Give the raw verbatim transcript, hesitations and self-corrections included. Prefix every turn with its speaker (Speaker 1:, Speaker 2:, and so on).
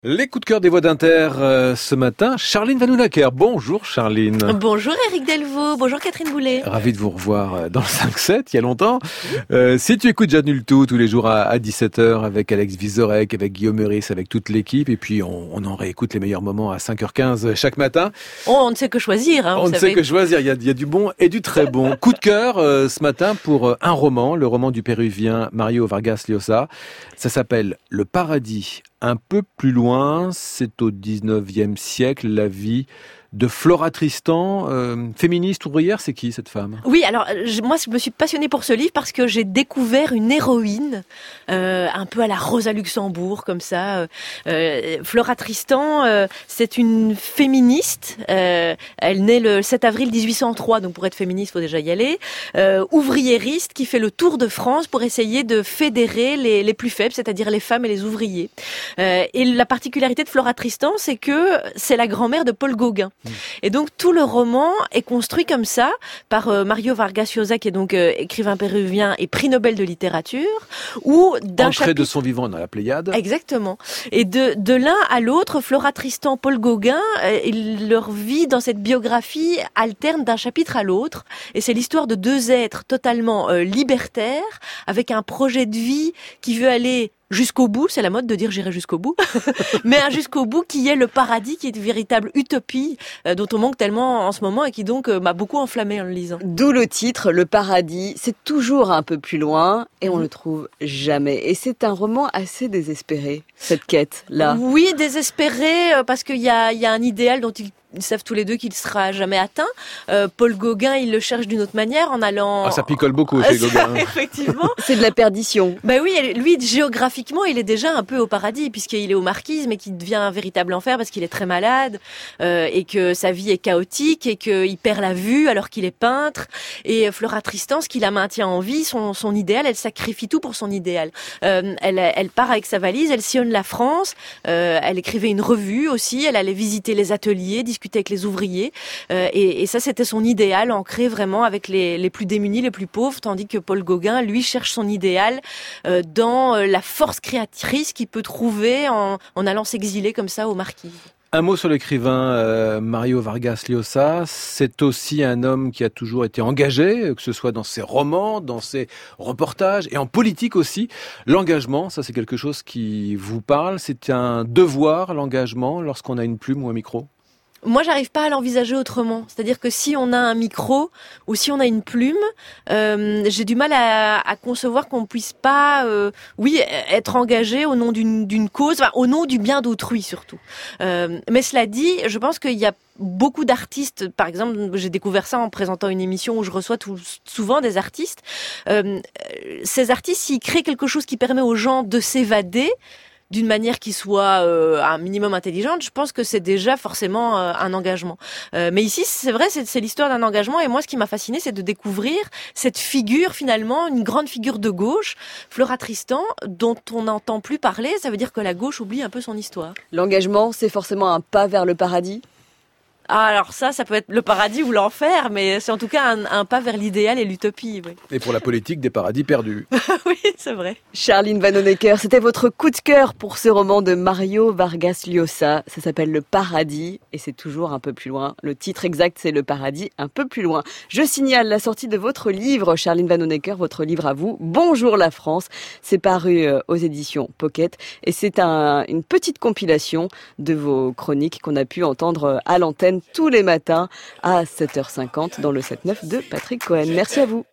Speaker 1: Les coups de cœur des voix d'Inter euh, ce matin, Charline Vanhoenacker. Bonjour Charline.
Speaker 2: Bonjour Éric Delvaux, bonjour Catherine Boulet.
Speaker 1: Ravi de vous revoir dans le cinq sept, il y a longtemps. Euh, si tu écoutes J'annule tout, tous les jours à, à dix-sept heures avec Alex Vizorek, avec Guillaume Meurice, avec toute l'équipe, et puis on, on en réécoute les meilleurs moments à cinq heures quinze chaque matin.
Speaker 2: Oh, on ne sait que choisir. Hein,
Speaker 1: on ne sait que choisir, il y a, il y a du bon et du très bon. Coup de cœur euh, ce matin pour un roman, le roman du Péruvien Mario Vargas Llosa. Ça s'appelle Le Paradis. Un peu plus loin, c'est au dix-neuvième siècle, la vie de Flora Tristan, euh, féministe ouvrière, c'est qui cette femme ?
Speaker 2: Oui, alors je, moi je me suis passionnée pour ce livre parce que j'ai découvert une héroïne, euh, un peu à la Rosa Luxembourg, comme ça. Euh, Flora Tristan, euh, c'est une féministe, euh, elle naît le sept avril dix-huit cent trois, donc pour être féministe, il faut déjà y aller, euh, ouvriériste qui fait le tour de France pour essayer de fédérer les, les plus faibles, c'est-à-dire les femmes et les ouvriers. Euh, et la particularité de Flora Tristan, c'est que c'est la grand-mère de Paul Gauguin. Et donc tout le roman est construit comme ça par euh, Mario Vargas Llosa, qui est donc euh, écrivain péruvien et prix Nobel de littérature, où d'un
Speaker 1: Entrée
Speaker 2: chapitre...
Speaker 1: de son vivant dans la Pléiade.
Speaker 2: Exactement. Et de de l'un à l'autre, Flora Tristan, Paul Gauguin, euh, leur vie dans cette biographie alterne d'un chapitre à l'autre. Et c'est l'histoire de deux êtres totalement euh, libertaires, avec un projet de vie qui veut aller jusqu'au bout, c'est la mode de dire j'irai jusqu'au bout, mais un jusqu'au bout qui est le paradis, qui est une véritable utopie euh, dont on manque tellement en ce moment et qui donc euh, m'a beaucoup enflammée en le lisant.
Speaker 3: D'où le titre, Le Paradis, c'est toujours un peu plus loin et on le trouve jamais. Et c'est un roman assez désespéré, cette quête-là.
Speaker 2: Oui, désespéré euh, parce qu'il y a, il y a un idéal dont il Ils savent tous les deux qu'il sera jamais atteint. Euh, Paul Gauguin, il le cherche d'une autre manière en allant...
Speaker 1: Ah, ça picole beaucoup chez Gauguin.
Speaker 2: Effectivement.
Speaker 3: C'est de la perdition.
Speaker 2: Ben oui, lui, géographiquement, il est déjà un peu au paradis, puisqu'il est aux Marquises, mais qui devient un véritable enfer parce qu'il est très malade, euh, et que sa vie est chaotique, et qu'il perd la vue alors qu'il est peintre. Et Flora Tristan, ce qui la maintient en vie, son, son idéal, elle sacrifie tout pour son idéal. Euh, elle, elle part avec sa valise, elle sillonne la France, euh, elle écrivait une revue aussi, elle allait visiter les ateliers, discuter avec les ouvriers, euh, et, et ça c'était son idéal, ancré vraiment avec les, les plus démunis, les plus pauvres, tandis que Paul Gauguin, lui, cherche son idéal euh, dans euh, la force créatrice qu'il peut trouver en, en allant s'exiler comme ça aux Marquises.
Speaker 1: Un mot sur l'écrivain euh, Mario Vargas Llosa. C'est aussi un homme qui a toujours été engagé, que ce soit dans ses romans, dans ses reportages et en politique aussi. L'engagement, ça c'est quelque chose qui vous parle. C'est un devoir, l'engagement, lorsqu'on a une plume ou un micro ?
Speaker 2: Moi, j'arrive pas à l'envisager autrement. C'est-à-dire que si on a un micro ou si on a une plume, euh, j'ai du mal à, à concevoir qu'on puisse pas, euh, oui, être engagé au nom d'une, d'une cause, enfin, au nom du bien d'autrui surtout. Euh, mais cela dit, je pense qu'il y a beaucoup d'artistes, par exemple, j'ai découvert ça en présentant une émission où je reçois tout, souvent des artistes. Euh, ces artistes, s'ils créent quelque chose qui permet aux gens de s'évader, d'une manière qui soit euh, un minimum intelligente, je pense que c'est déjà forcément euh, un engagement. Euh, mais ici, c'est vrai, c'est, c'est l'histoire d'un engagement. Et moi, ce qui m'a fasciné, c'est de découvrir cette figure, finalement, une grande figure de gauche, Flora Tristan, dont on n'entend plus parler. Ça veut dire que la gauche oublie un peu son histoire.
Speaker 3: L'engagement, c'est forcément un pas vers le paradis ?
Speaker 2: Ah, alors ça, ça peut être le paradis ou l'enfer, mais c'est en tout cas un, un pas vers l'idéal et l'utopie. Oui.
Speaker 1: Et pour la politique, des paradis perdus.
Speaker 2: Oui, c'est vrai.
Speaker 3: Charline Vanhoenacker, c'était votre coup de cœur pour ce roman de Mario Vargas Llosa. Ça s'appelle Le Paradis et c'est toujours un peu plus loin. Le titre exact, c'est Le Paradis, un peu plus loin. Je signale la sortie de votre livre, Charline Vanhoenacker, votre livre à vous, Bonjour la France. C'est paru aux éditions Pocket et c'est un, une petite compilation de vos chroniques qu'on a pu entendre à l'antenne tous les matins à sept heures cinquante dans le sept neuf de Patrick Cohen. Merci à vous.